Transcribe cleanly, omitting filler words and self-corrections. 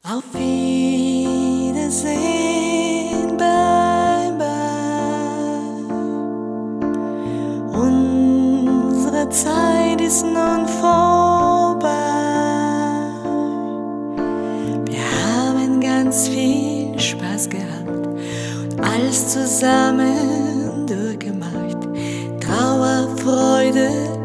Auf Wiedersehen, bye bye. Unsere Zeit ist nun vorbei. Wir haben ganz viel Spaß gehabt und alles zusammen durchgemacht. Trauer, Freude,